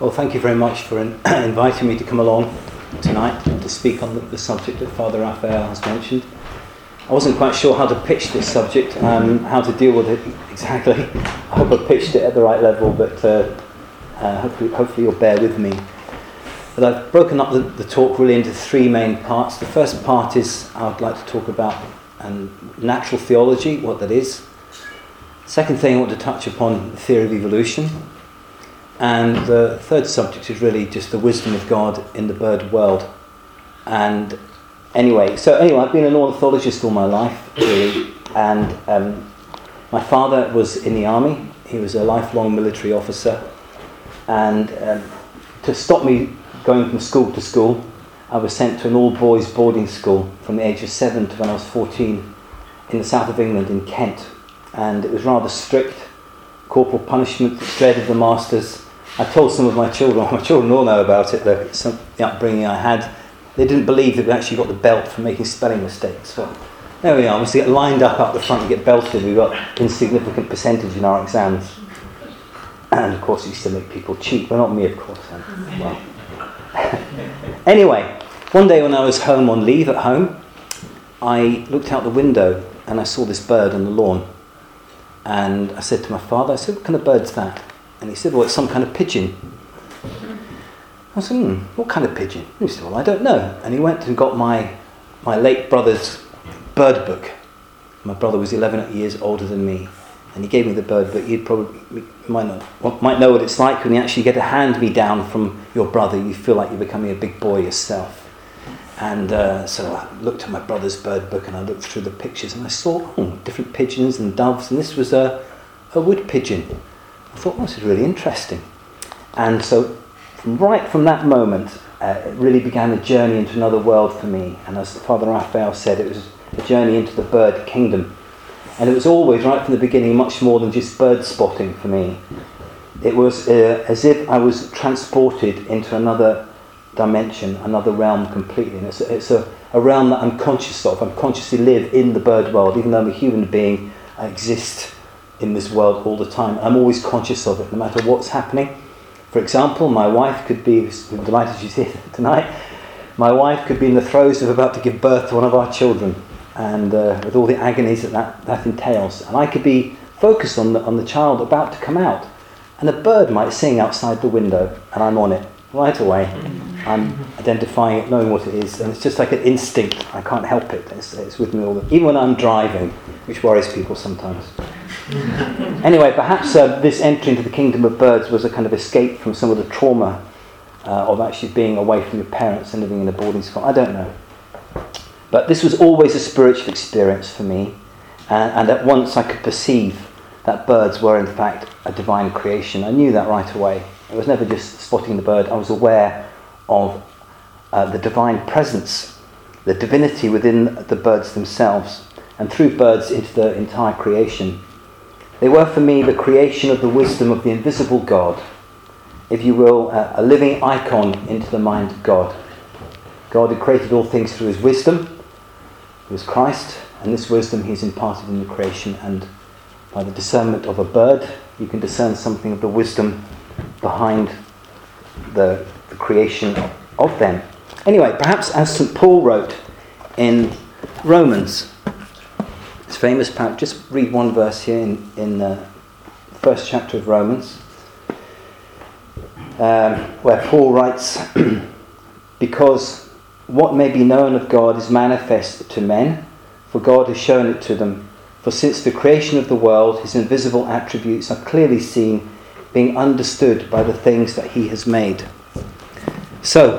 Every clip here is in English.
Well, thank you very much for inviting me to come along tonight to speak on the subject that Father Raphael has mentioned. I wasn't quite sure how to pitch this subject, how to deal with it exactly. I hope I pitched it at the right level, but hopefully you'll bear with me. But I've broken up the talk really into three main parts. The first part is I would like to talk about natural theology, what that is. Second thing I want to touch upon the theory of evolution. And the third subject is really just the wisdom of God in the bird world. And anyway, I've been an ornithologist all my life, really. And my father was in the army. He was a lifelong military officer. And to stop me going from school to school, I was sent to an all-boys boarding school from the age of 7 to when I was 14 in the south of England, in Kent. And it was rather strict. Corporal punishment, dread of the masters. I told some of my children all know about it, the upbringing I had. They didn't believe that we actually got the belt for making spelling mistakes. Well, there we are, we get lined up the front and get belted. We got insignificant percentage in our exams. And of course, we used to make people cheat. Well, not me, of course. Well. Anyway, one day when I was home on leave at home, I looked out the window and I saw this bird on the lawn. And I said to my father, what kind of bird's that? And he said, well, it's some kind of pigeon. I said, what kind of pigeon? He said, well, I don't know. And he went and got my late brother's bird book. My brother was 11 years older than me. And he gave me the bird book. You probably might know what it's like when you actually get a hand-me-down from your brother. You feel like you're becoming a big boy yourself. And so I looked at my brother's bird book and I looked through the pictures and I saw different pigeons and doves, and this was a wood pigeon. I thought, this is really interesting. And so right from that moment, it really began a journey into another world for me. And as Father Raphael said, it was a journey into the bird kingdom. And it was always, right from the beginning, much more than just bird spotting for me. It was as if I was transported into another dimension, another realm completely. And it's a realm that I'm conscious of. I consciously live in the bird world. Even though I'm a human being, I exist in this world all the time. I'm always conscious of it, no matter what's happening. For example, my wife could be, I'm delighted she's here tonight, my wife could be in the throes of about to give birth to one of our children, and with all the agonies that entails. And I could be focused on the child about to come out, and a bird might sing outside the window, and I'm on it right away. I'm identifying it, knowing what it is, and it's just like an instinct. I can't help it. It's with me even when I'm driving, which worries people sometimes. Anyway, perhaps this entry into the kingdom of birds was a kind of escape from some of the trauma of actually being away from your parents and living in a boarding school. I don't know. But this was always a spiritual experience for me, and at once I could perceive that birds were in fact a divine creation. I knew that right away. It was never just spotting the bird. I was aware of the divine presence, the divinity within the birds themselves, and through birds into the entire creation. They were for me the creation of the wisdom of the invisible God, if you will, a living icon into the mind of God. God had created all things through his wisdom, who is Christ, and this wisdom he's imparted in the creation, and by the discernment of a bird, you can discern something of the wisdom behind the creation of them. Anyway, perhaps as St. Paul wrote in Romans, it's famous, perhaps just read one verse here in the first chapter of Romans, where Paul writes, because what may be known of God is manifest to men, for God has shown it to them. For since the creation of the world, his invisible attributes are clearly seen, being understood by the things that he has made. So,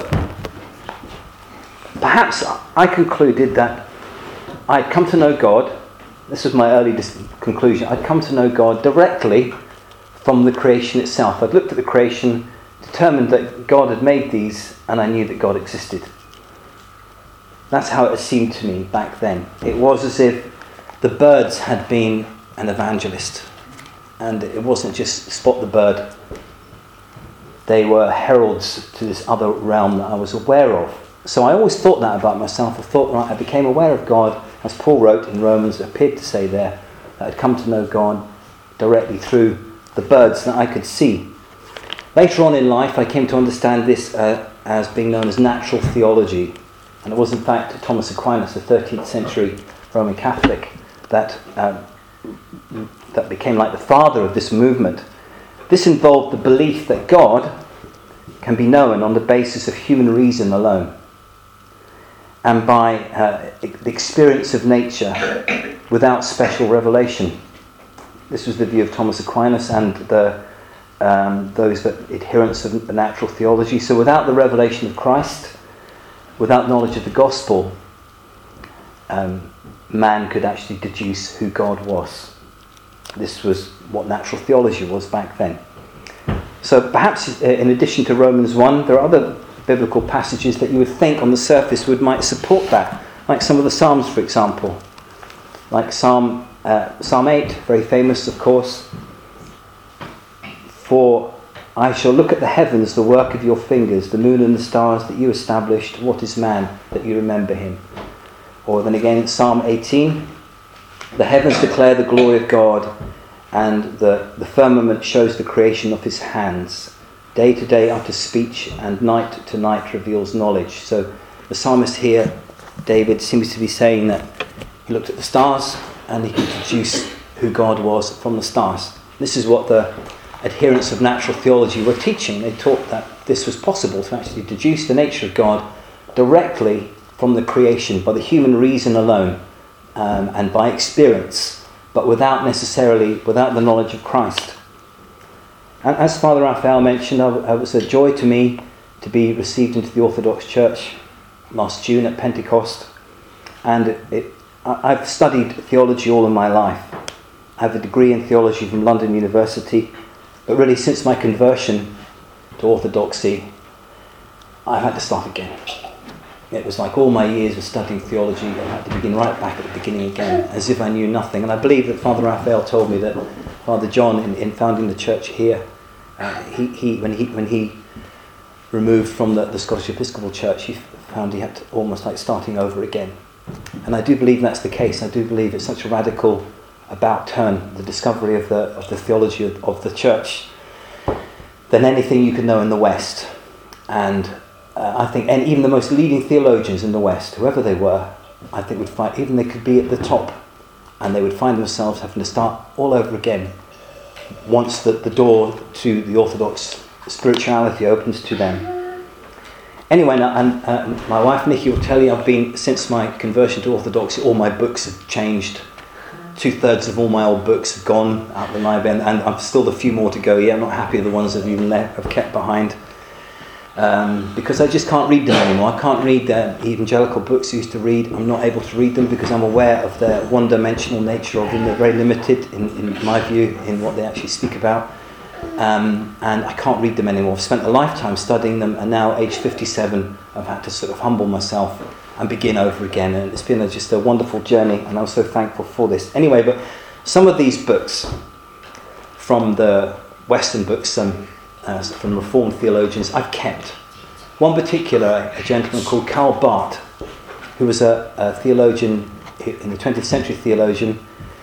perhaps I concluded that I'd come to know God. This was my early conclusion. I'd come to know God directly from the creation itself. I'd looked at the creation, determined that God had made these, and I knew that God existed. That's how it seemed to me back then. It was as if the birds had been an evangelist. And it wasn't just spot the bird. They were heralds to this other realm that I was aware of. So I always thought that about myself. I thought, right, I became aware of God, as Paul wrote in Romans, it appeared to say there, that I'd come to know God directly through the birds that I could see. Later on in life, I came to understand this as being known as natural theology. And it was, in fact, Thomas Aquinas, a 13th century Roman Catholic, that became like the father of this movement. This involved the belief that God can be known on the basis of human reason alone, and by the experience of nature without special revelation. This was the view of Thomas Aquinas and those adherents of the natural theology. So without the revelation of Christ, without knowledge of the gospel, man could actually deduce who God was. This was what natural theology was back then. So perhaps in addition to Romans 1, there are other biblical passages that you would think on the surface might support that, like some of the Psalms, for example. Like Psalm 8, very famous, of course. For I shall look at the heavens, the work of your fingers, the moon and the stars that you established. What is man that you remember him? Or then again, Psalm 18. The heavens declare the glory of God, and the firmament shows the creation of his hands. Day to day utters speech, and night to night reveals knowledge. So the psalmist here, David, seems to be saying that he looked at the stars and he could deduce who God was from the stars. This is what the adherents of natural theology were teaching. They taught that this was possible, to actually deduce the nature of God directly from the creation, by the human reason alone, and by experience, but without the knowledge of Christ. And as Father Raphael mentioned, it was a joy to me to be received into the Orthodox Church last June at Pentecost. And I've studied theology all of my life. I have a degree in theology from London University, but really since my conversion to Orthodoxy, I've had to start again. It was like all my years of studying theology, I had to begin right back at the beginning again, as if I knew nothing. And I believe that Father Raphael told me that Father John, in founding the church here, when he removed from the Scottish Episcopal Church, he found he had to almost like starting over again. And I do believe that's the case. I do believe it's such a radical about turn, the discovery of the theology of the church, than anything you could know in the West. And I think, and even the most leading theologians in the West, whoever they were, I think would find, even they could be at the top, and they would find themselves having to start all over again once the door to the Orthodox spirituality opens to them. Anyway, and my wife Nikki will tell you, since my conversion to Orthodoxy, all my books have changed. 2/3 of all my old books have gone out the library, and I'm still a few more to go. I'm not happy with the ones I've even have kept behind. Because I just can't read them anymore. I can't read the evangelical books I used to read. I'm not able to read them because I'm aware of their one-dimensional nature of them. They're very limited, in my view, in what they actually speak about. And I can't read them anymore. I've spent a lifetime studying them, and now, age 57, I've had to sort of humble myself and begin over again. And it's been just a wonderful journey, and I'm so thankful for this. Anyway, but some of these books from the Western books, from Reformed theologians, I've kept. One particular, a gentleman called Karl Barth, who was a theologian, in the 20th century theologian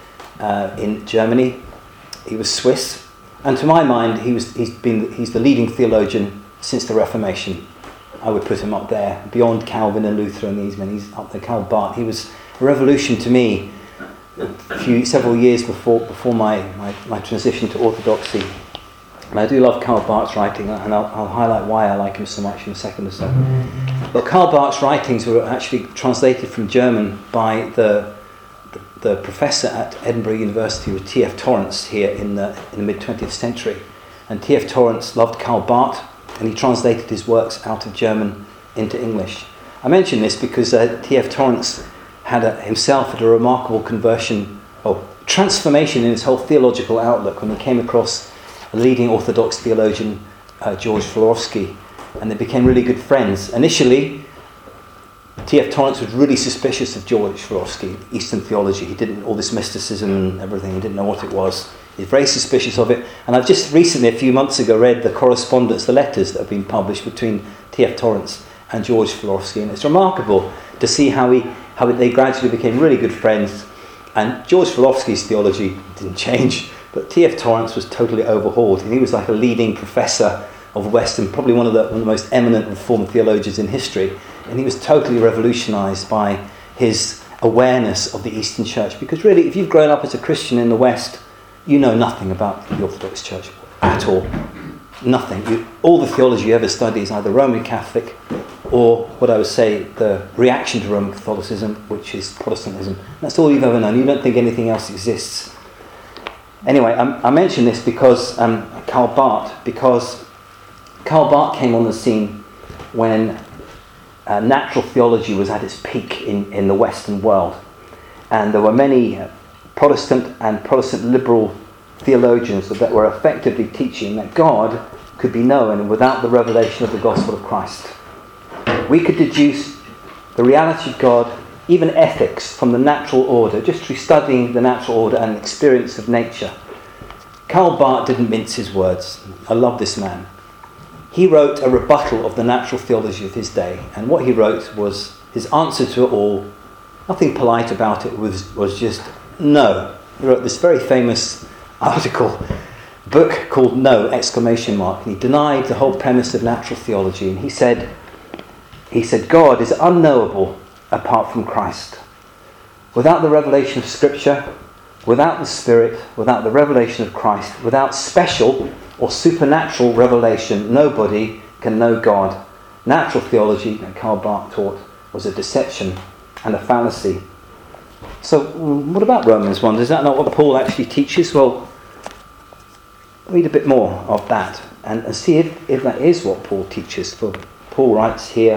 in Germany. He was Swiss, and to my mind, he's the leading theologian since the Reformation. I would put him up there, beyond Calvin and Luther and these men. He's up there. Karl Barth. He was a revolution to me. Several years before my transition to Orthodoxy. And I do love Karl Barth's writing, and I'll highlight why I like him so much in a second or so. But Karl Barth's writings were actually translated from German by the professor at Edinburgh University, with T.F. Torrance, here in the mid-20th century. And T.F. Torrance loved Karl Barth, and he translated his works out of German into English. I mention this because T.F. Torrance himself had a remarkable transformation in his whole theological outlook when he came across a leading Orthodox theologian, George Florovsky, and they became really good friends. Initially, T.F. Torrance was really suspicious of George Florovsky, Eastern theology. He didn't, all this mysticism and everything, he didn't know what it was. He was very suspicious of it. And I've just recently, a few months ago, read the correspondence, the letters that have been published between T.F. Torrance and George Florovsky, and it's remarkable to see how they gradually became really good friends. And George Florovsky's theology didn't change, but T.F. Torrance was totally overhauled, and he was like a leading professor of the West and probably one of the most eminent Reformed theologians in history. And he was totally revolutionised by his awareness of the Eastern Church. Because really, if you've grown up as a Christian in the West, you know nothing about the Orthodox Church at all. Nothing. All the theology you ever study is either Roman Catholic or what I would say the reaction to Roman Catholicism, which is Protestantism. That's all you've ever known. You don't think anything else exists. Anyway, I mention this because Karl Barth came on the scene when natural theology was at its peak in the Western world. And there were many Protestant and Protestant liberal theologians that were effectively teaching that God could be known without the revelation of the gospel of Christ. We could deduce the reality of God, even ethics, from the natural order, just through studying the natural order and experience of nature. Karl Barth didn't mince his words. I love this man. He wrote a rebuttal of the natural theology of his day, and what he wrote was his answer to it all. Nothing polite about it, was just no. He wrote this very famous book called No! And he denied the whole premise of natural theology, and he said God is unknowable apart from Christ. Without the revelation of Scripture, without the Spirit, without the revelation of Christ, without special or supernatural revelation, nobody can know God. Natural theology, that Karl Barth taught, was a deception and a fallacy. So what about Romans 1? Is that not what Paul actually teaches? Well, read a bit more of that and see if that is what Paul teaches. For Paul writes here,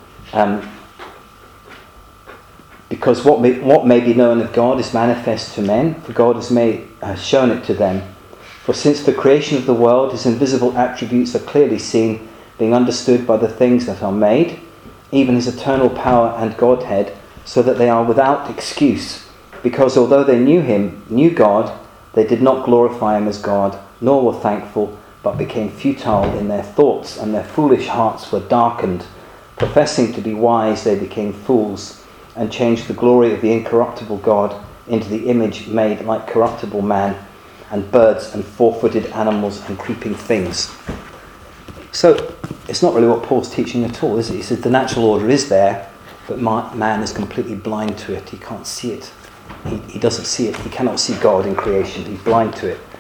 because what may be known of God is manifest to men, for God has shown it to them. For since the creation of the world, his invisible attributes are clearly seen, being understood by the things that are made, even his eternal power and Godhead, so that they are without excuse. Because although they knew God, they did not glorify him as God, nor were thankful, but became futile in their thoughts, and their foolish hearts were darkened. Professing to be wise, they became fools, and changed the glory of the incorruptible God into the image made like corruptible man, and birds and four-footed animals and creeping things. So it's not really what Paul's teaching at all, is it? He says the natural order is there, but man is completely blind to it. He can't see it. He doesn't see it. He cannot see God in creation. He's blind to it.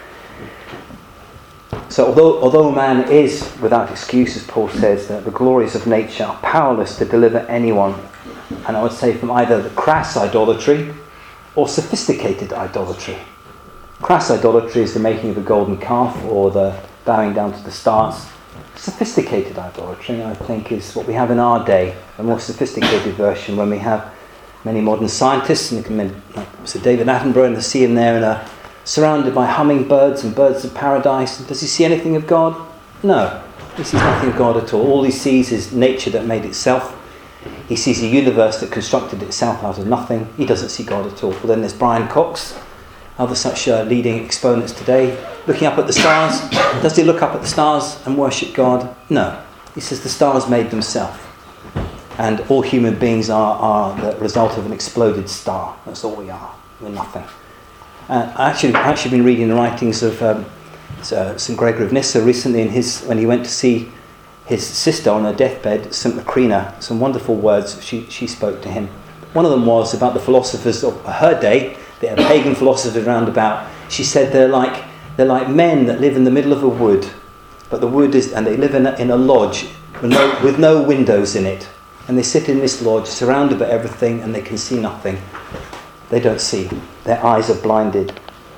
So although man is without excuse, as Paul says, that the glories of nature are powerless to deliver anyone, and I would say from either the crass idolatry or sophisticated idolatry. Crass idolatry is the making of a golden calf or the bowing down to the stars. Sophisticated idolatry, I think, is what we have in our day, a more sophisticated version when we have many modern scientists, and like Sir David Attenborough, and see him there and surrounded by hummingbirds and birds of paradise. Does he see anything of God? No. He sees nothing of God at all. All he sees is nature that made itself. He sees a universe that constructed itself out of nothing. He doesn't see God at all. Well, then there's Brian Cox, other such leading exponents today, looking up at the stars. Does he look up at the stars and worship God? No. He says the stars made themselves. And all human beings are the result of an exploded star. That's all we are. We're nothing. I've actually been reading the writings of St. Gregory of Nyssa recently when he went to see his sister on her deathbed, St. Macrina. Some wonderful words she spoke to him. One of them was about the philosophers of her day. They are pagan philosophers round about. She said they're like men that live in the middle of a wood, but the wood is, and they live in a lodge with no windows in it, and they sit in this lodge surrounded by everything, and they can see nothing. They don't see. Their eyes are blinded.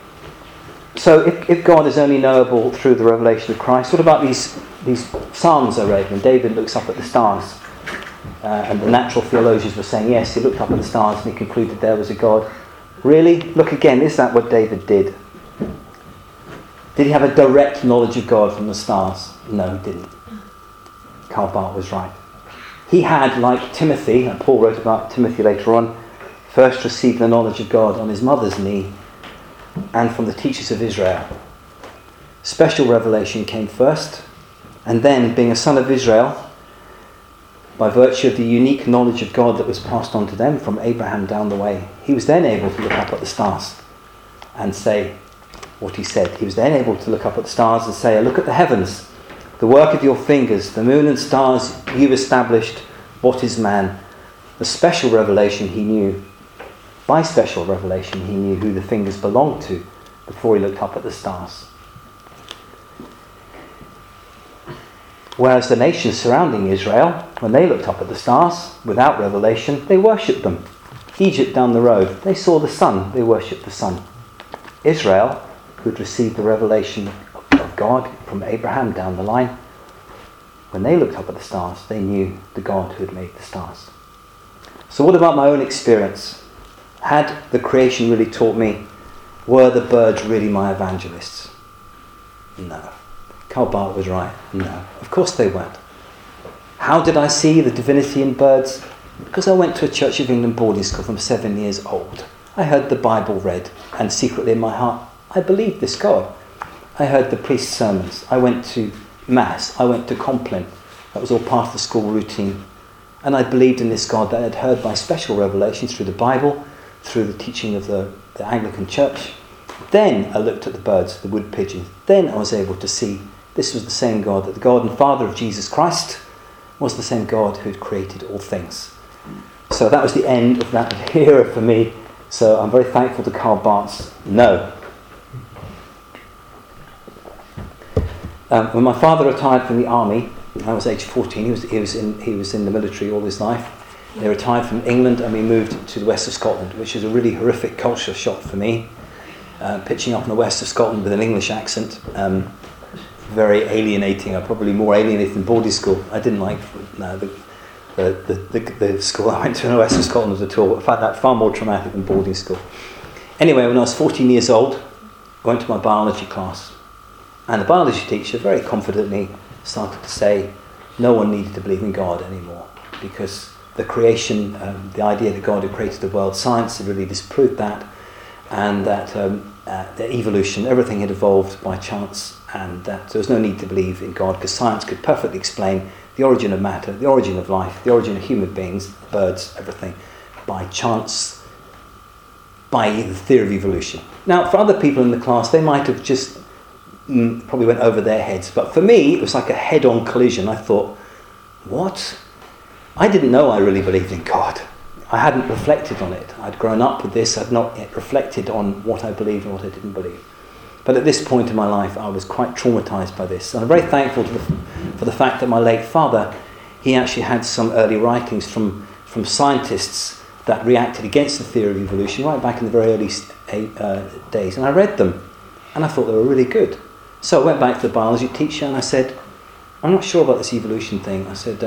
So if God is only knowable through the revelation of Christ, what about these psalms I read when David looks up at the stars? And the natural theologians were saying, yes, he looked up at the stars and he concluded there was a God. Really? Look again, is that what David did? Did he have a direct knowledge of God from the stars? No, he didn't. Karl Barth was right. He had, like Timothy, and Paul wrote about Timothy later on, first received the knowledge of God on his mother's knee and from the teachers of Israel. Special revelation came first, and then, being a son of Israel, by virtue of the unique knowledge of God that was passed on to them from Abraham down the way, he was then able to look up at the stars and say what he said. He was then able to look up at the stars and say, look at the heavens. The work of your fingers, the moon and stars, you've established. What is man? The special revelation he knew. By special revelation he knew who the fingers belonged to before he looked up at the stars. Whereas the nations surrounding Israel, when they looked up at the stars, without revelation, they worshipped them. Egypt down the road, they saw the sun, they worshipped the sun. Israel, who had received the revelation of God from Abraham down the line, when they looked up at the stars, they knew the God who had made the stars. So what about my own experience? Had the creation really taught me? Were the birds really my evangelists? No. Karl Barth was right. No. Of course they weren't. How did I see the divinity in birds? Because I went to a Church of England boarding school from 7 years old. I heard the Bible read, and secretly in my heart, I believed this God. I heard the priest's sermons. I went to Mass. I went to Compline. That was all part of the school routine. And I believed in this God that I had heard by special revelations through the Bible, through the teaching of the Anglican Church. Then I looked at the birds, the wood pigeons. Then I was able to see this was the same God, that the God and Father of Jesus Christ was the same God who had created all things. So that was the end of that era for me. So I'm very thankful to Karl Barth's no. When my father retired from the army, I was age 14. He was in the military all his life. They retired from England and we moved to the west of Scotland, which is a really horrific culture shock for me. Pitching up in the west of Scotland with an English accent. Very alienating. Probably more alienating than boarding school. I didn't like the school I went to in the west of Scotland at all. I found that far more traumatic than boarding school. Anyway, when I was 14 years old, I went to my biology class. And the biology teacher very confidently started to say no one needed to believe in God anymore because the creation, the idea that God had created the world, science had really disproved that, and that the evolution, everything had evolved by chance, and that there was no need to believe in God because science could perfectly explain the origin of matter, the origin of life, the origin of human beings, birds, everything, by chance, by the theory of evolution. Now, for other people in the class, they might have just probably went over their heads, but for me, it was like a head-on collision. I thought, what? I didn't know I really believed in God. I hadn't reflected on it. I'd grown up with this. I'd not yet reflected on what I believed and what I didn't believe. But at this point in my life, I was quite traumatized by this. And I'm very thankful for the fact that my late father, he actually had some early writings from scientists that reacted against the theory of evolution right back in the very early days. And I read them, and I thought they were really good. So I went back to the biology teacher and I said, I'm not sure about this evolution thing. I said,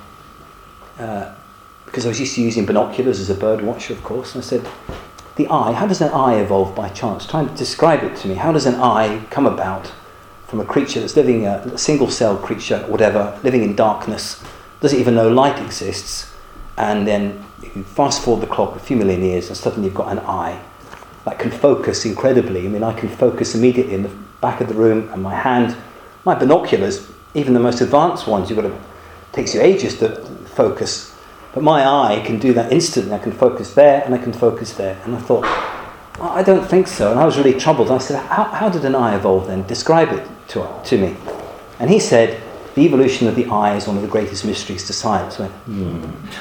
because I was used to using binoculars as a bird watcher, of course. And I said, the eye, how does an eye evolve by chance? Trying to describe it to me. How does an eye come about from a creature that's living, a single-celled creature, whatever, living in darkness, doesn't even know light exists, and then you fast forward the clock a few million years and suddenly you've got an eye that can focus incredibly. I mean, I can focus immediately in the back of the room, and my hand, my binoculars, even the most advanced ones, takes you ages to focus. But my eye can do that instantly. I can focus there and I can focus there. And I thought, I don't think so. And I was really troubled. I said, how did an eye evolve then? Describe it to me. And he said, the evolution of the eye is one of the greatest mysteries to science. I went,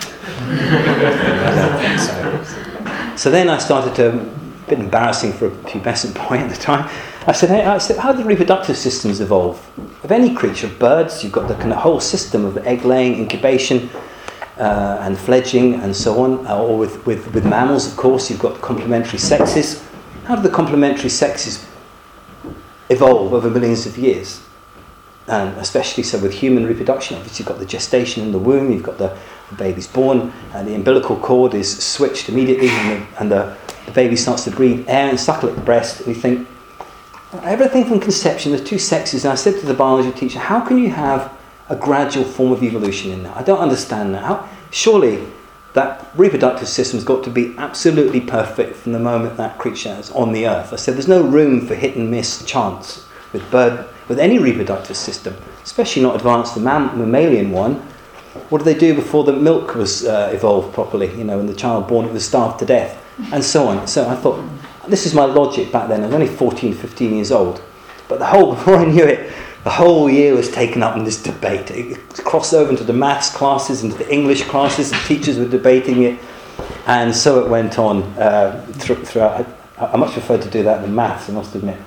I don't think so. So then I started to, a bit embarrassing for a pubescent boy at the time, I said, how did reproductive systems evolve? Of any creature, birds, you've got the kind of whole system of egg laying, incubation, and fledging and so on, or with mammals, of course, you've got complementary sexes. How do the complementary sexes evolve over millions of years? And especially so with human reproduction, obviously you've got the gestation in the womb, you've got the baby's born, and the umbilical cord is switched immediately, and the baby starts to breathe air and suckle at the breast, and you think, everything from conception, the two sexes, and I said to the biology teacher, how can you have a gradual form of evolution in that? I don't understand that. Surely that reproductive system's got to be absolutely perfect from the moment that creature is on the earth. I said there's no room for hit and miss chance with any reproductive system, especially not advanced the mammalian one. What did they do before the milk was evolved properly? When the child born, it was starved to death, and so on. So I thought, this is my logic back then. I was only 14, 15 years old. But before I knew it, The whole year was taken up in this debate. It crossed over into the maths classes, into the English classes, and teachers were debating it. And so it went on throughout. I much prefer to do that than maths, I must admit.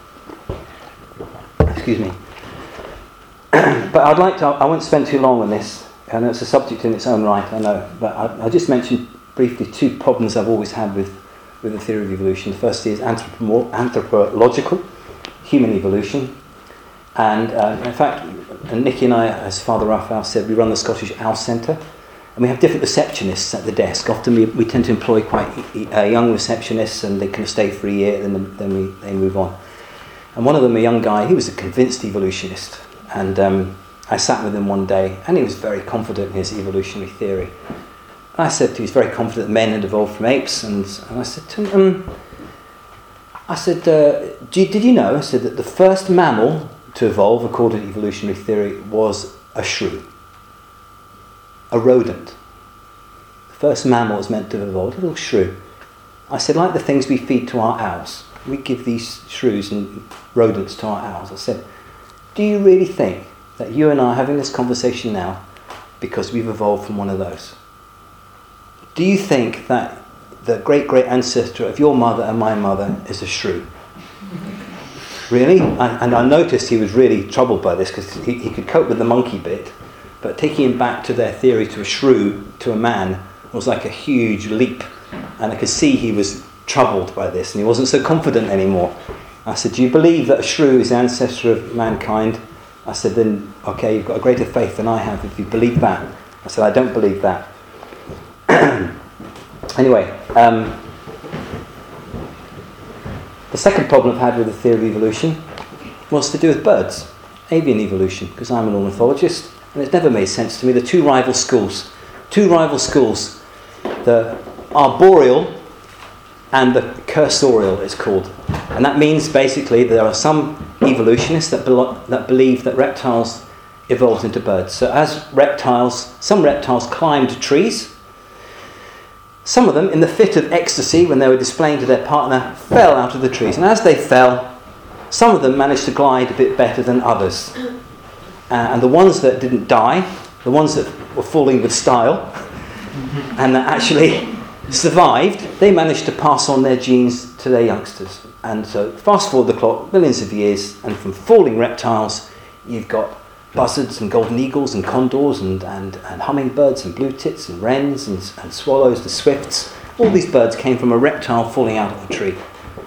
Excuse me. But I won't spend too long on this, and it's a subject in its own right, I know. But I'll just mention briefly two problems I've always had with the theory of evolution. The first is anthropological, human evolution. And in fact, Nicky and I, as Father Raphael said, we run the Scottish Owl Centre, and we have different receptionists at the desk. Often we tend to employ quite young receptionists, and they kind of stay for a year, and then they move on. And one of them, a young guy, he was a convinced evolutionist. And I sat with him one day, and he was very confident in his evolutionary theory. And I said to him, he was very confident that men had evolved from apes, and I said to him, did you know, I said, that the first mammal to evolve, according to evolutionary theory, was a shrew, a rodent. The first mammal was meant to have evolved, a little shrew. I said, like the things we feed to our owls, we give these shrews and rodents to our owls. I said, do you really think that you and I are having this conversation now because we've evolved from one of those? Do you think that the great-great ancestor of your mother and my mother is a shrew? Really? And I noticed he was really troubled by this, because he could cope with the monkey bit, but taking him back to their theory to a shrew, to a man, was like a huge leap. And I could see he was troubled by this, and he wasn't so confident anymore. I said, do you believe that a shrew is the ancestor of mankind? I said, then, okay, you've got a greater faith than I have if you believe that. I said, I don't believe that. Anyway, the second problem I've had with the theory of evolution was to do with birds, avian evolution, because I'm an ornithologist, and it's never made sense to me. The two rival schools, the arboreal and the cursorial, it's called. And that means basically there are some evolutionists that believe that reptiles evolved into birds. So some reptiles climbed trees. Some of them, in the fit of ecstasy, when they were displaying to their partner, fell out of the trees. And as they fell, some of them managed to glide a bit better than others. And the ones that didn't die, the ones that were falling with style, and that actually survived, they managed to pass on their genes to their youngsters. And so fast forward the clock, millions of years, and from falling reptiles, you've got buzzards and golden eagles and condors and hummingbirds and blue tits and wrens and swallows, the swifts. All these birds came from a reptile falling out of a tree.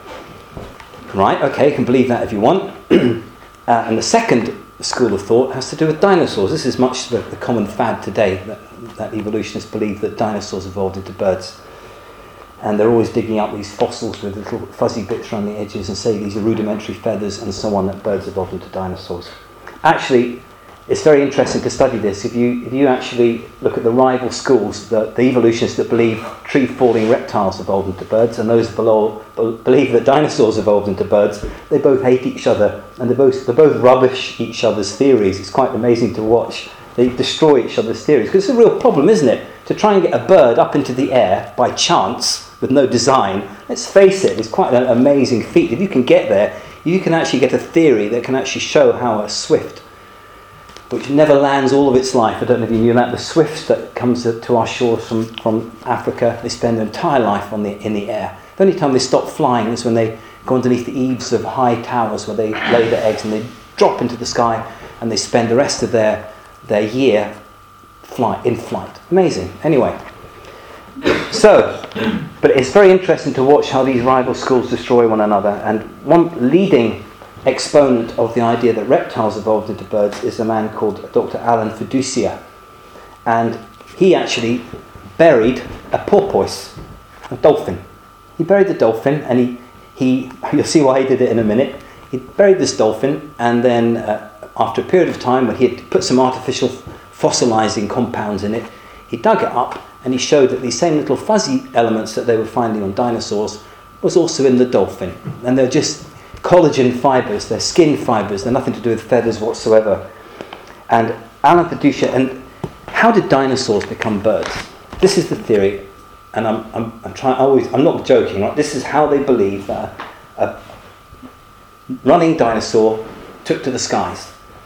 Right, okay, you can believe that if you want. And the second school of thought has to do with dinosaurs. This is much the common fad today, that evolutionists believe that dinosaurs evolved into birds. And they're always digging up these fossils with little fuzzy bits around the edges and say these are rudimentary feathers and so on, that birds evolved into dinosaurs. Actually, it's very interesting to study this. If you actually look at the rival schools, the evolutionists that believe tree-falling reptiles evolved into birds, and those below believe that dinosaurs evolved into birds, they both hate each other, and they both rubbish each other's theories. It's quite amazing to watch. They destroy each other's theories, because it's a real problem, isn't it? To try and get a bird up into the air by chance, with no design, let's face it, it's quite an amazing feat. If you can get there, you can actually get a theory that can actually show how a swift, which never lands all of its life. I don't know if you knew that. The swifts that comes to our shores from Africa, they spend their entire life in the air. The only time they stop flying is when they go underneath the eaves of high towers where they lay their eggs, and they drop into the sky, and they spend the rest of their year in flight. Amazing. Anyway, so, but it's very interesting to watch how these rival schools destroy one another. And one leading exponent of the idea that reptiles evolved into birds is a man called Dr. Alan Fiducia. And he actually buried a porpoise, a dolphin. He buried the dolphin, and you'll see why he did it in a minute. He buried this dolphin, and then after a period of time when he had put some artificial fossilizing compounds in it, he dug it up, and he showed that these same little fuzzy elements that they were finding on dinosaurs was also in the dolphin. And they're just collagen fibres, they're skin fibres, they're nothing to do with feathers whatsoever. And Alan Fiducia, and how did dinosaurs become birds? This is the theory, and I'm not joking, right? This is how they believe that a running dinosaur took to the skies.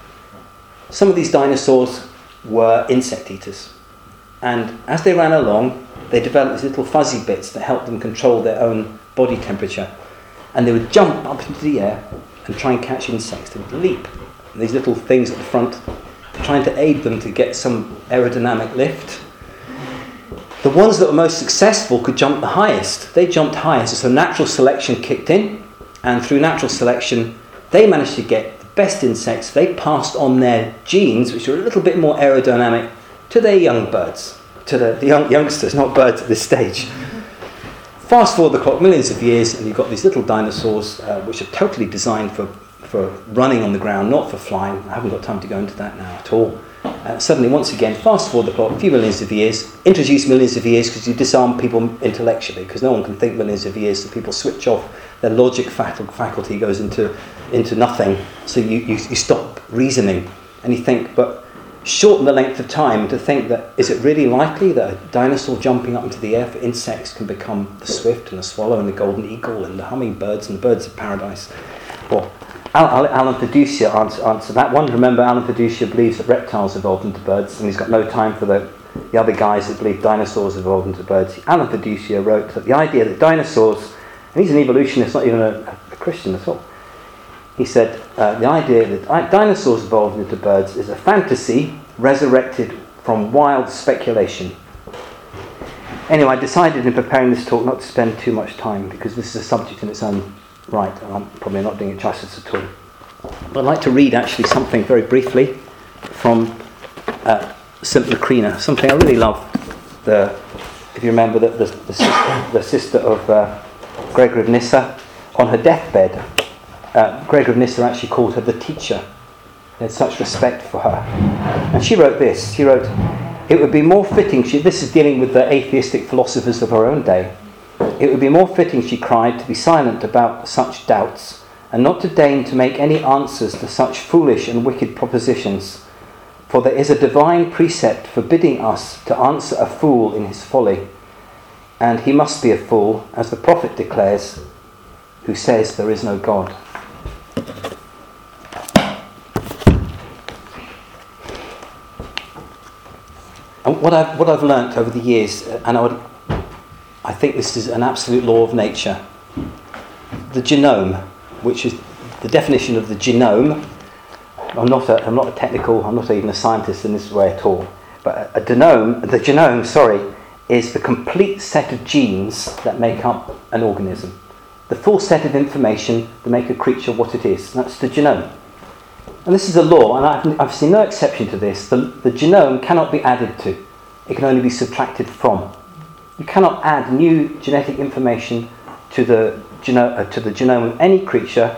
some of these dinosaurs were insect eaters. And as they ran along, they developed these little fuzzy bits that helped them control their own body temperature. And they would jump up into the air and try and catch insects. They would leap. And these little things at the front, trying to aid them to get some aerodynamic lift. The ones that were most successful could jump the highest. They jumped highest, so natural selection kicked in. And through natural selection, they managed to get the best insects. They passed on their genes, which are a little bit more aerodynamic, to their young birds, to the youngsters, not birds at this stage. Fast forward the clock millions of years, and you've got these little dinosaurs which are totally designed for running on the ground, not for flying. I haven't got time to go into that now at all. Suddenly, once again, fast forward the clock a few millions of years, introduce millions of years because you disarm people intellectually, because no one can think millions of years, so people switch off, their logic faculty goes into nothing, so you stop reasoning, and you think, but shorten the length of time to think that, is it really likely that a dinosaur jumping up into the air for insects can become the swift and the swallow and the golden eagle and the hummingbirds and the birds of paradise? Well, Alan Fiducia answered that one. Remember, Alan Fiducia believes that reptiles evolved into birds, and he's got no time for the other guys that believe dinosaurs evolved into birds. Alan Fiducia wrote that the idea that dinosaurs, and he's an evolutionist, not even a Christian at all, he said, the idea that dinosaurs evolved into birds is a fantasy resurrected from wild speculation. Anyway, I decided in preparing this talk not to spend too much time, because this is a subject in its own right, and I'm probably not doing it justice at all. But I'd like to read actually something very briefly from St. Macrina, something I really love. If you remember, the sister of Gregory of Nyssa, on her deathbed, Gregory of Nyssa actually called her the teacher. He had such respect for her. And she wrote this. She wrote, it would be more fitting, this is dealing with the atheistic philosophers of her own day, it would be more fitting, she cried, to be silent about such doubts, and not to deign to make any answers to such foolish and wicked propositions. For there is a divine precept forbidding us to answer a fool in his folly. And he must be a fool, as the prophet declares, who says there is no God. And what I've learnt over the years, and I think this is an absolute law of nature. The genome, which is the definition of the genome. I'm not a technical, I'm not even a scientist in this way at all. But the genome, is the complete set of genes that make up an organism. The full set of information that make a creature what it is. That's the genome. And this is a law, and I've seen no exception to this. The genome cannot be added to. It can only be subtracted from. You cannot add new genetic information to the genome of any creature.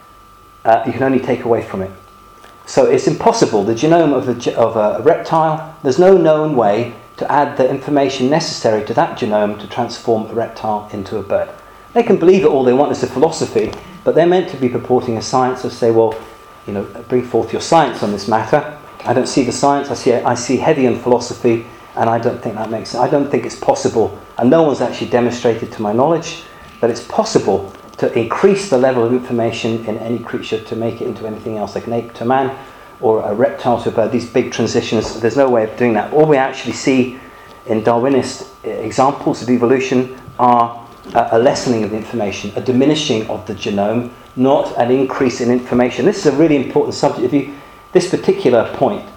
You can only take away from it. So it's impossible. The genome of a reptile, there's no known way to add the information necessary to that genome to transform a reptile into a bird. They can believe it all they want as a philosophy, but they're meant to be purporting a science to say, well, bring forth your science on this matter. I don't see the science. I see heavy in philosophy, and I don't think that makes sense. I don't think it's possible, and no one's actually demonstrated to my knowledge that it's possible to increase the level of information in any creature to make it into anything else, like an ape to man or a reptile to a bird. These big transitions, there's no way of doing that. All we actually see in Darwinist examples of evolution are a lessening of the information, a diminishing of the genome, not an increase in information. This is a really important subject. This particular point,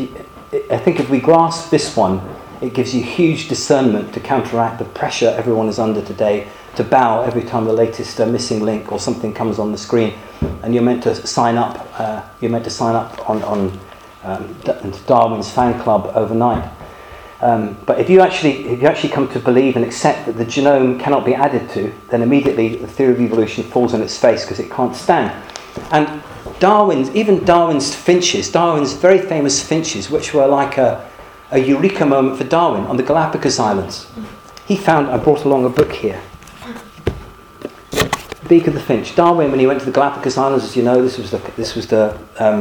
I think if we grasp this one, it gives you huge discernment to counteract the pressure everyone is under today to bow every time the latest missing link or something comes on the screen, and you're meant to sign up. You're meant to sign up on Darwin's fan club overnight. But if you actually come to believe and accept that the genome cannot be added to, then immediately the theory of evolution falls on its face because it can't stand. And Darwin's finches, Darwin's very famous finches, which were like a eureka moment for Darwin on the Galapagos Islands. He found, I brought along a book here, Beak of the Finch. Darwin, when he went to the Galapagos Islands, as you know, this was the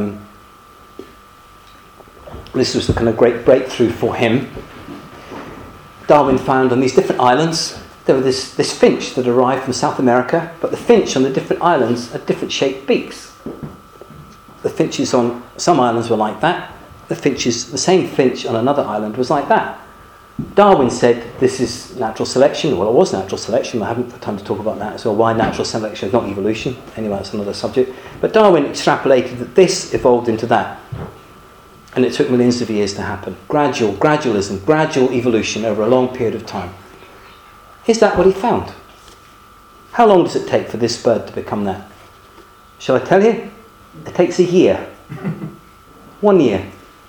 kind of great breakthrough for him. Darwin found on these different islands there was this finch that arrived from South America, but the finch on the different islands had different shaped beaks. The finches on some islands were like that. The same finch on another island was like that. Darwin said this is natural selection. Well, it was natural selection. I haven't got time to talk about that as well. Why natural selection is not evolution. Anyway, that's another subject. But Darwin extrapolated that this evolved into that. And it took millions of years to happen. Gradualism, gradual evolution over a long period of time. Is that what he found? How long does it take for this bird to become that? Shall I tell you? It takes a year. 1 year.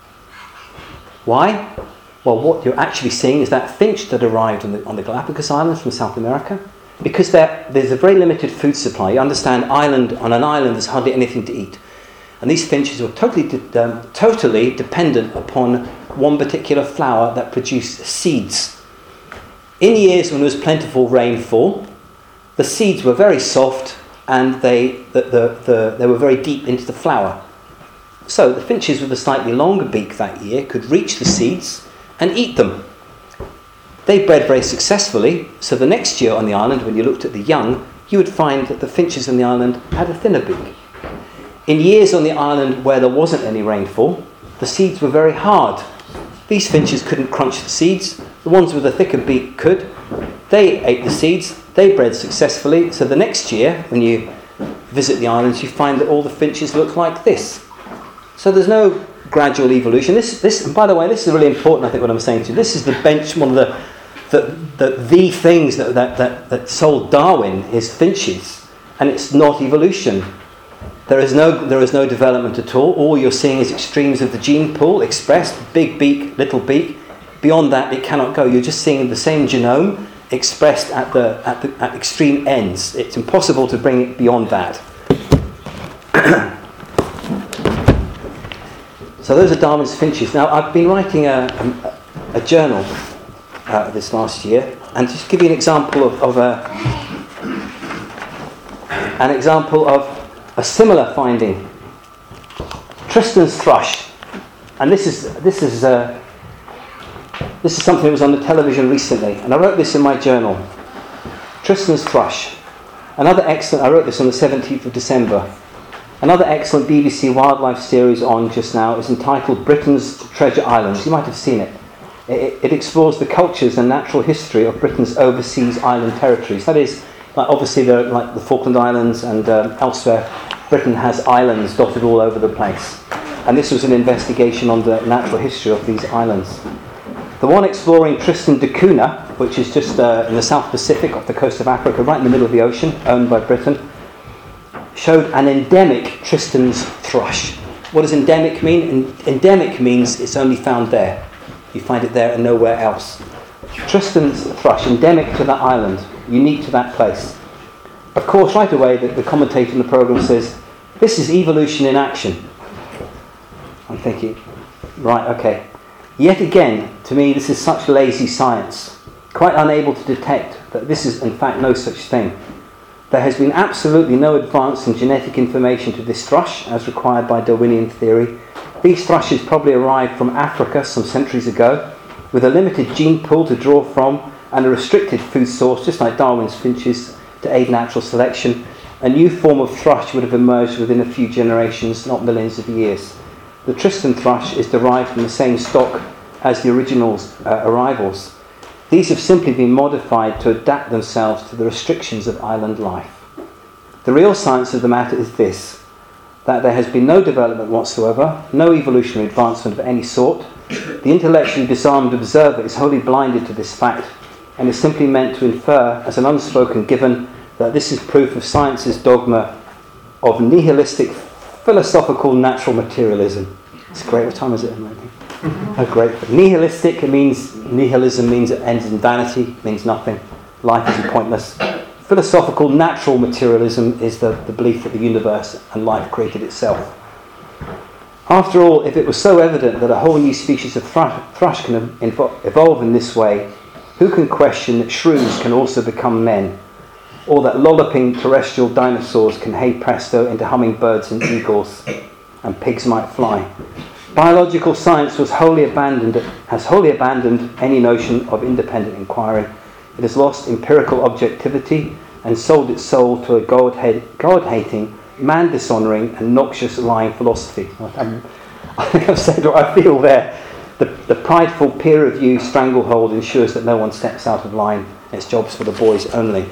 Why? Well, what you're actually seeing is that finch that arrived on the Galapagos Islands from South America. Because there's a very limited food supply. You understand, on an island there's hardly anything to eat. And these finches were totally dependent upon one particular flower that produced seeds. In years when there was plentiful rainfall, the seeds were very soft and they were very deep into the flower. So the finches with a slightly longer beak that year could reach the seeds and eat them. They bred very successfully, so the next year on the island, when you looked at the young, you would find that the finches on the island had a thinner beak. In years on the island where there wasn't any rainfall, the seeds were very hard. These finches couldn't crunch the seeds. The ones with a thicker beak could. They ate the seeds. They bred successfully. So the next year, when you visit the islands, you find that all the finches look like this. So there's no gradual evolution. This, and by the way, this is really important. I think what I'm saying to you. This is the bench. One of the things that sold Darwin is finches, and it's not evolution. There is no development at all. All you're seeing is extremes of the gene pool expressed, big beak, little beak. Beyond that, it cannot go. You're just seeing the same genome expressed at extreme ends. It's impossible to bring it beyond that. So those are Darwin's finches. Now, I've been writing a journal this last year, and just give you an example of a similar finding. Tristan's thrush, and this is something that was on the television recently, and I wrote this in my journal. Tristan's thrush, another excellent. I wrote this on the 17th of December. Another excellent BBC wildlife series on just now is entitled Britain's Treasure Islands. You might have seen it. It explores the cultures and natural history of Britain's overseas island territories. That is, obviously, like the Falkland Islands and elsewhere, Britain has islands dotted all over the place. And this was an investigation on the natural history of these islands. The one exploring Tristan da Cunha, which is just in the South Pacific off the coast of Africa, right in the middle of the ocean, owned by Britain, showed an endemic Tristan's thrush. What does endemic mean? Endemic means it's only found there. You find it there and nowhere else. Tristan's thrush, endemic to that island, unique to that place. Of course, right away, the commentator in the programme says, this is evolution in action. I'm thinking, right, okay. Yet again, to me, this is such lazy science, quite unable to detect that this is, in fact, no such thing. There has been absolutely no advance in genetic information to this thrush, as required by Darwinian theory. These thrushes probably arrived from Africa some centuries ago, with a limited gene pool to draw from and a restricted food source, just like Darwin's finches, to aid natural selection. A new form of thrush would have emerged within a few generations, not millions of years. The Tristan thrush is derived from the same stock as the original arrivals. These have simply been modified to adapt themselves to the restrictions of island life. The real science of the matter is this, that there has been no development whatsoever, no evolutionary advancement of any sort. The intellectually disarmed observer is wholly blinded to this fact and is simply meant to infer as an unspoken given that this is proof of science's dogma of nihilistic philosophical natural materialism. It's great. What time is it? Oh, great. Nihilistic, nihilism means it ends in vanity, means nothing. Life is pointless. Philosophical natural materialism is the belief that the universe and life created itself. After all, if it was so evident that a whole new species of thrush can evolve in this way, who can question that shrews can also become men? Or that lolloping terrestrial dinosaurs can hey presto into hummingbirds and eagles, and pigs might fly? Biological science has wholly abandoned any notion of independent inquiry. It has lost empirical objectivity and sold its soul to a God-hating, man-dishonouring and noxious lying philosophy. I think I've said what I feel there. The prideful peer review stranglehold ensures that no one steps out of line. It's jobs for the boys only.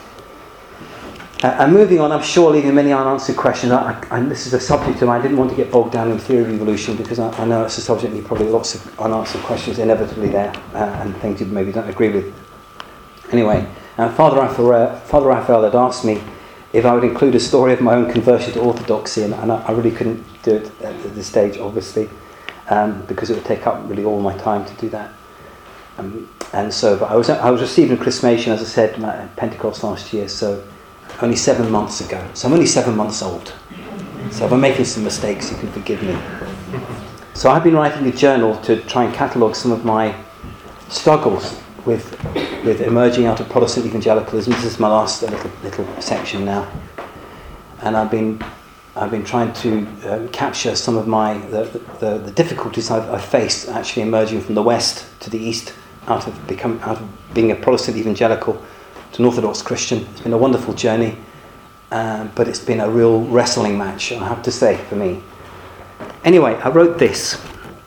And moving on, I'm sure leaving many unanswered questions. And this is a subject I didn't want to get bogged down in theory of evolution, because I know it's a subject and probably lots of unanswered questions inevitably there, and things you maybe don't agree with. Anyway, Father Raphael had asked me if I would include a story of my own conversion to orthodoxy, and I really couldn't do it at this stage, obviously, because it would take up really all my time to do that. And so, but I was receiving chrismation, as I said, at Pentecost last year, so only 7 months ago. So I'm only 7 months old. So if I'm making some mistakes, you can forgive me. So I've been writing a journal to try and catalogue some of my struggles with emerging out of Protestant evangelicalism. This is my last little section now, and I've been trying to capture some of the difficulties I've faced actually emerging from the West to the East, out of being a Protestant evangelical to an Orthodox Christian. It's been a wonderful journey, but it's been a real wrestling match, I have to say, for me. Anyway, I wrote this.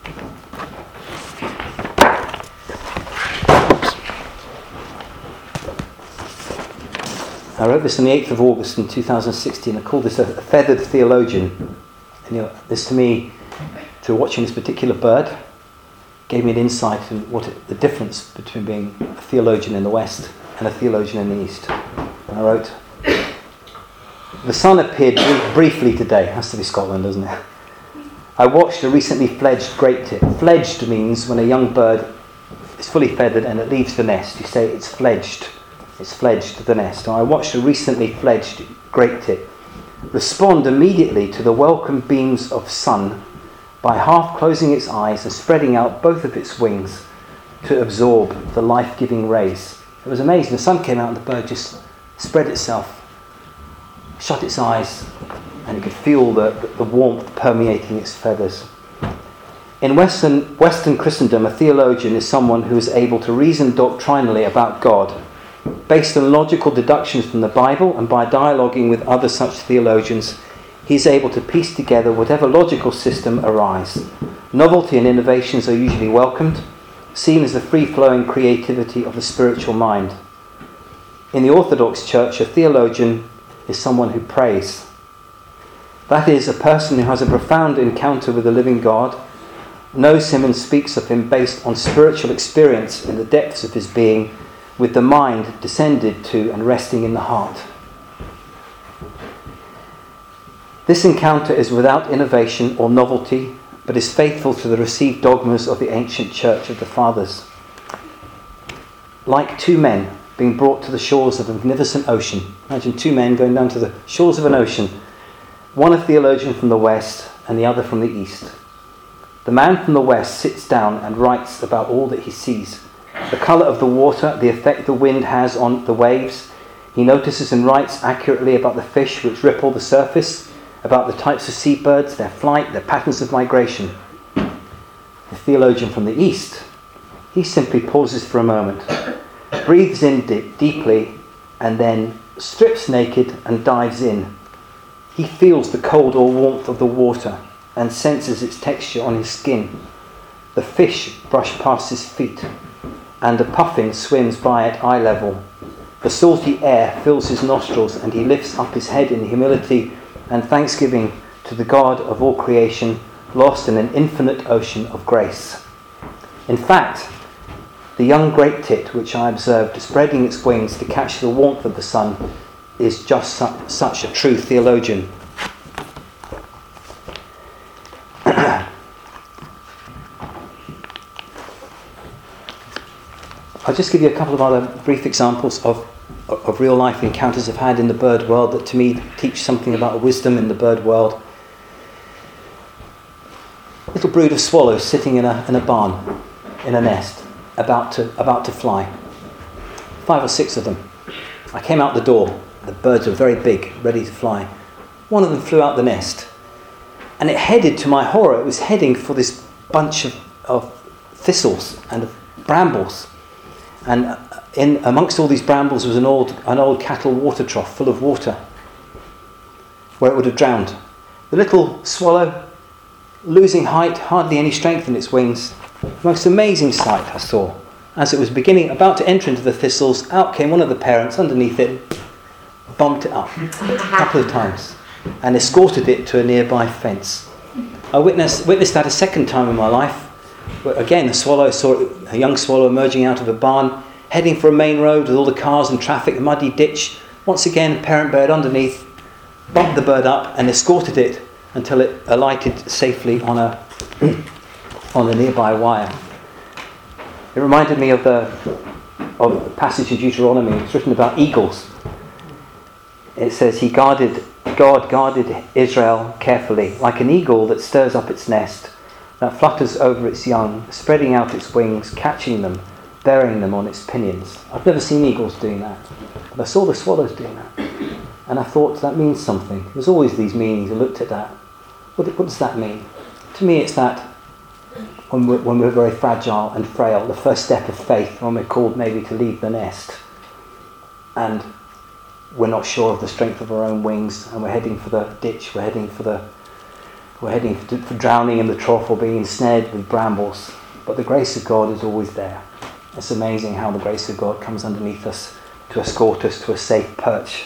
I wrote this on the 8th of August in 2016. I called this a feathered theologian. And this to me, through watching this particular bird, gave me an insight in the difference between being a theologian in the West and a theologian in the East. And I wrote, the sun appeared briefly today. It has to be Scotland, doesn't it? I watched a recently fledged great tit. Fledged means when a young bird is fully feathered and it leaves the nest. You say it's fledged. It's fledged the nest. And I watched a recently fledged great tit respond immediately to the welcome beams of sun by half closing its eyes and spreading out both of its wings to absorb the life-giving rays. It was amazing. The sun came out and the bird just spread itself, shut its eyes, and you could feel the warmth permeating its feathers. In Western Christendom, a theologian is someone who is able to reason doctrinally about God, based on logical deductions from the Bible, and by dialoguing with other such theologians, he is able to piece together whatever logical system arise. Novelty and innovations are usually welcomed, seen as the free-flowing creativity of the spiritual mind. In the Orthodox Church, a theologian is someone who prays. That is, a person who has a profound encounter with the living God, knows him and speaks of him based on spiritual experience in the depths of his being, with the mind descended to and resting in the heart. This encounter is without innovation or novelty, but is faithful to the received dogmas of the ancient church of the fathers. Like two men being brought to the shores of a magnificent ocean. Imagine two men going down to the shores of an ocean, one a theologian from the West and the other from the East. The man from the West sits down and writes about all that he sees. The colour of the water, the effect the wind has on the waves. He notices and writes accurately about the fish which ripple the surface, about the types of seabirds, their flight, their patterns of migration. The theologian from the East, he simply pauses for a moment, breathes in deeply, and then strips naked and dives in. He feels the cold or warmth of the water and senses its texture on his skin. The fish brush past his feet, and a puffin swims by at eye level. The salty air fills his nostrils, and he lifts up his head in humility and thanksgiving to the God of all creation, lost in an infinite ocean of grace. In fact, the young great tit, which I observed spreading its wings to catch the warmth of the sun, is just such a true theologian. I'll just give you a couple of other brief examples of real life encounters I've had in the bird world that to me teach something about wisdom in the bird world. A little brood of swallows sitting in a barn, in a nest, about to fly. 5 or 6 of them. I came out the door. The birds were very big, ready to fly. One of them flew out the nest, and it headed, to my horror, it was heading for this bunch of thistles and of brambles. And in amongst all these brambles was an old cattle water trough full of water. where it would have drowned. The little swallow, losing height, hardly any strength in its wings. The most amazing sight I saw. As it was about to enter into the thistles, out came one of the parents underneath it, bumped it up a couple of times, and escorted it to a nearby fence. I witnessed that a second time in my life. Again, a young swallow emerging out of a barn, heading for a main road with all the cars and traffic, a muddy ditch. Once again, a parent bird underneath, bumped the bird up and escorted it until it alighted safely on a nearby wire. It reminded me of the passage in Deuteronomy. It's written about eagles. It says, God guarded Israel carefully, like an eagle that stirs up its nest, that flutters over its young, spreading out its wings, catching them, burying them on its pinions. I've never seen eagles doing that, but I saw the swallows doing that. And I thought that means something. There's always these meanings. I looked at that. What does that mean? To me, it's that when we're very fragile and frail, the first step of faith, when we're called maybe to leave the nest, and we're not sure of the strength of our own wings, and we're heading for the ditch, we're heading for drowning in the trough or being ensnared with brambles. But the grace of God is always there. It's amazing how the grace of God comes underneath us to escort us to a safe perch.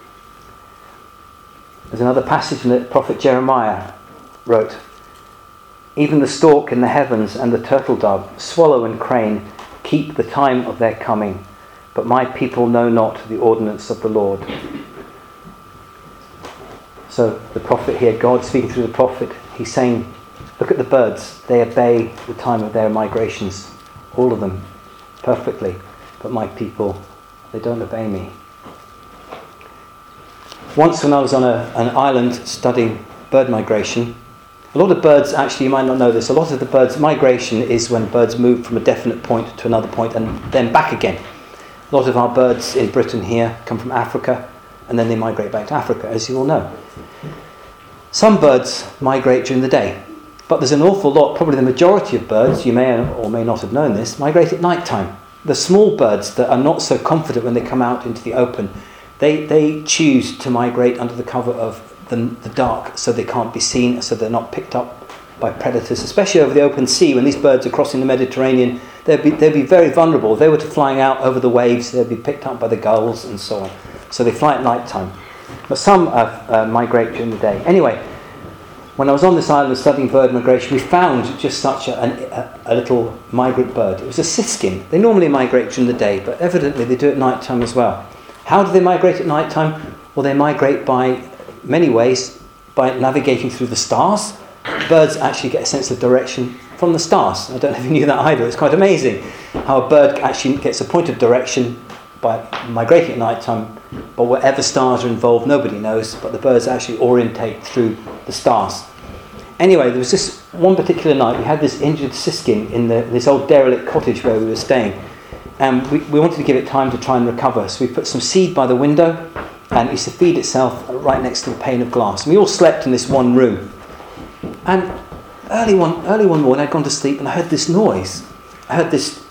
There's another passage that prophet Jeremiah wrote. Even the stork in the heavens and the turtle dove, swallow and crane, keep the time of their coming, but my people know not the ordinance of the Lord. So the prophet here, God speaking through the prophet, he's saying, look at the birds, they obey the time of their migrations, all of them, perfectly, but my people, they don't obey me. Once when I was on an island studying bird migration, a lot of birds, actually you might not know this, a lot of the birds' migration is when birds move from a definite point to another point and then back again. A lot of our birds in Britain here come from Africa and then they migrate back to Africa, as you all know. Some birds migrate during the day, but there's an awful lot, probably the majority of birds, you may or may not have known this, migrate at night time. The small birds that are not so confident when they come out into the open, they choose to migrate under the cover of the dark so they can't be seen, so they're not picked up by predators, especially over the open sea. When these birds are crossing the Mediterranean, they'd be very vulnerable. If they were to flying out over the waves, they'd be picked up by the gulls and so on. So they fly at night time. But some migrate during the day. Anyway, when I was on this island studying bird migration, we found just such a little migrant bird. It was a siskin. They normally migrate during the day, but evidently they do it at night time as well. How do they migrate at night time? Well, they migrate by many ways, by navigating through the stars. Birds actually get a sense of direction from the stars. I don't know if you knew that either. It's quite amazing how a bird actually gets a point of direction by migrating at night time, but whatever stars are involved, nobody knows, but the birds actually orientate through the stars. Anyway, there was this one particular night, we had this injured siskin in this old derelict cottage where we were staying, and we wanted to give it time to try and recover, so we put some seed by the window, and it used to feed itself right next to the pane of glass. And we all slept in this one room. And early one morning, I'd gone to sleep and I heard this noise. I heard this,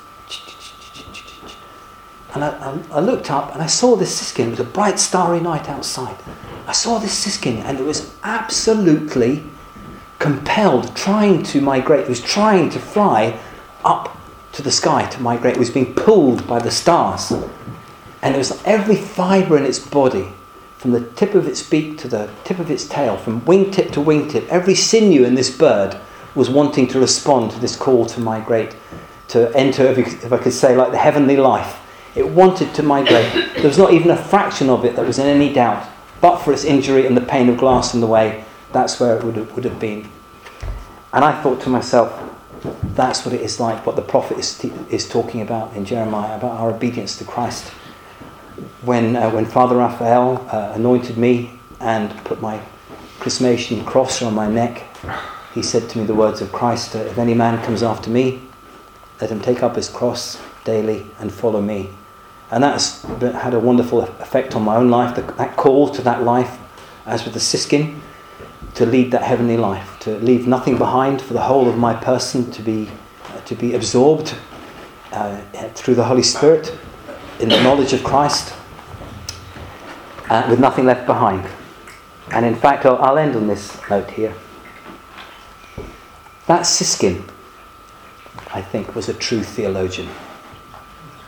and I looked up and I saw this siskin. It was a bright, starry night outside. I saw this siskin and it was absolutely compelled, trying to migrate. It was trying to fly up to the sky to migrate. It was being pulled by the stars. And it was like every fibre in its body, from the tip of its beak to the tip of its tail, from wingtip to wingtip, every sinew in this bird was wanting to respond to this call to migrate, to enter, if I could say, like the heavenly life. It wanted to migrate. There was not even a fraction of it that was in any doubt. But for its injury and the pane of glass in the way, that's where it would have been. And I thought to myself, that's what it is like, what the prophet is talking about in Jeremiah, about our obedience to Christ. When Father Raphael anointed me and put my chrismation cross on my neck, he said to me the words of Christ, if any man comes after me, let him take up his cross daily and follow me. And that's had a wonderful effect on my own life, that call to that life, as with the siskin, to lead that heavenly life, to leave nothing behind for the whole of my person to be absorbed through the Holy Spirit in the knowledge of Christ, with nothing left behind. And in fact, I'll end on this note here. That Siskin, I think, was a true theologian.